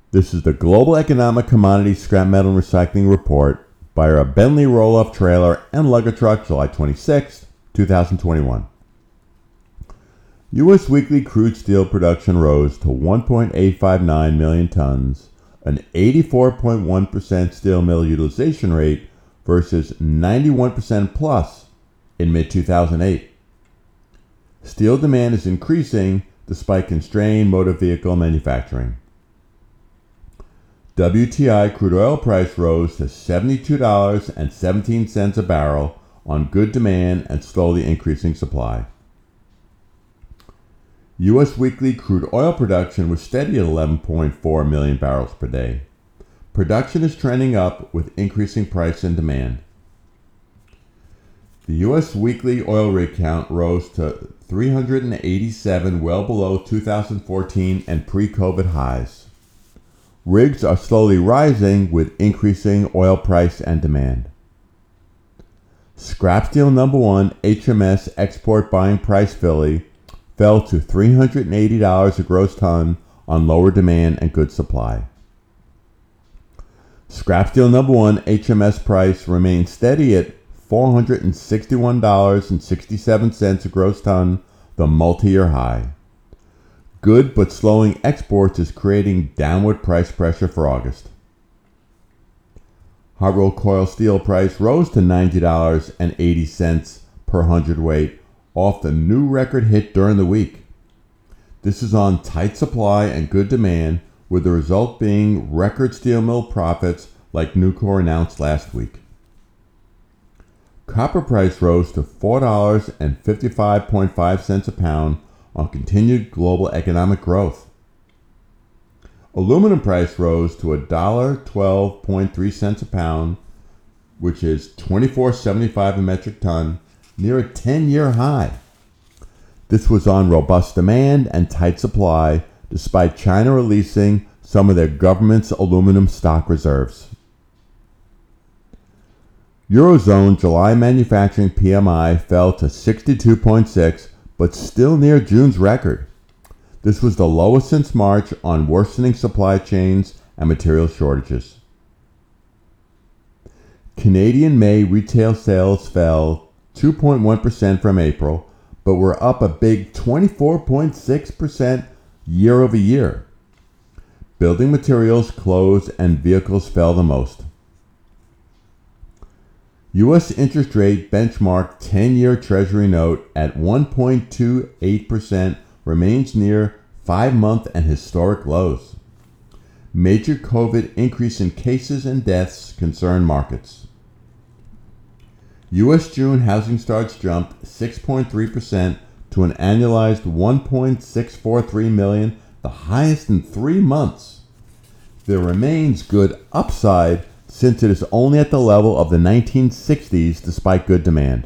This is the Global Economic Commodity Scrap Metal Recycling Report by our Bentley Roll-Off Trailer and Lugger Truck, July 26, 2021. U.S. weekly crude steel production rose to 1.859 million tons, an 84.1% steel mill utilization rate versus 91% plus in mid-2008. Steel demand is increasing despite constrained motor vehicle manufacturing. WTI crude oil price rose to $72.17 a barrel on good demand and slowly increasing supply. U.S. weekly crude oil production was steady at 11.4 million barrels per day. Production is trending up with increasing price and demand. The U.S. weekly oil rig count rose to 387, well below 2014 and pre-COVID highs. Rigs are slowly rising with increasing oil price and demand. Scrap steel number one HMS export buying price Philly fell to $380 a gross ton on lower demand and good supply. Scrap steel number one HMS price remains steady at $461.67 a gross ton, the multi-year high. Good but slowing exports is creating downward price pressure for August. Hot rolled coil steel price rose to $90.80 per hundredweight off the new record hit during the week. This is on tight supply and good demand, with the result being record steel mill profits like Nucor announced last week. Copper price rose to $4.55.5 a pound on continued global economic growth. Aluminum price rose to $1.12.3 a pound, which is $24.75 a metric ton, near a 10-year high. This was on robust demand and tight supply, despite China releasing some of their government's aluminum stock reserves. Eurozone July manufacturing PMI fell to 62.6, but still near June's record. This was the lowest since March on worsening supply chains and material shortages. Canadian May retail sales fell 2.1% from April, but were up a big 24.6% year over year. Building materials, clothes, and vehicles fell the most. U.S. interest rate benchmark 10-year Treasury note at 1.28% remains near 5-month and historic lows. Major COVID increase in cases and deaths concern markets. U.S. June housing starts jumped 6.3% to an annualized 1.643 million, the highest in 3 months. There remains good upside since it is only at the level of the 1960s despite good demand.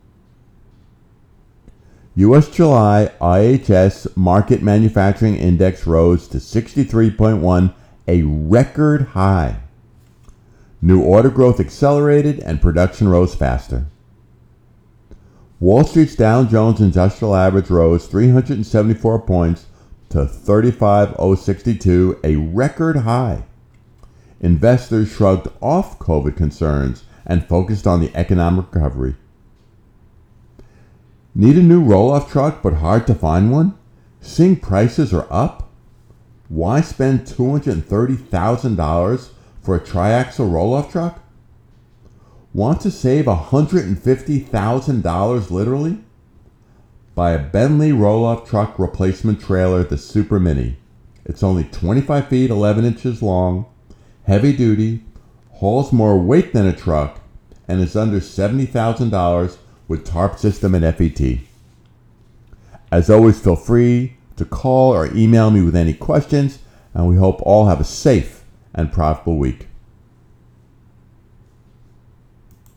U.S. July IHS Market Manufacturing Index rose to 63.1, a record high. New order growth accelerated and production rose faster. Wall Street's Dow Jones Industrial Average rose 374 points to 35,062, a record high. Investors shrugged off COVID concerns and focused on the economic recovery. Need a new roll-off truck but hard to find one? Seeing prices are up? Why spend $230,000 for a triaxle roll-off truck? Want to save $150,000 literally? Buy a Bentley roll-off truck replacement trailer, the Super Mini. It's only 25 feet 11 inches long, heavy duty, hauls more weight than a truck, and is under $70,000 with tarp system and FET. As always, feel free to call or email me with any questions, and we hope all have a safe and profitable week.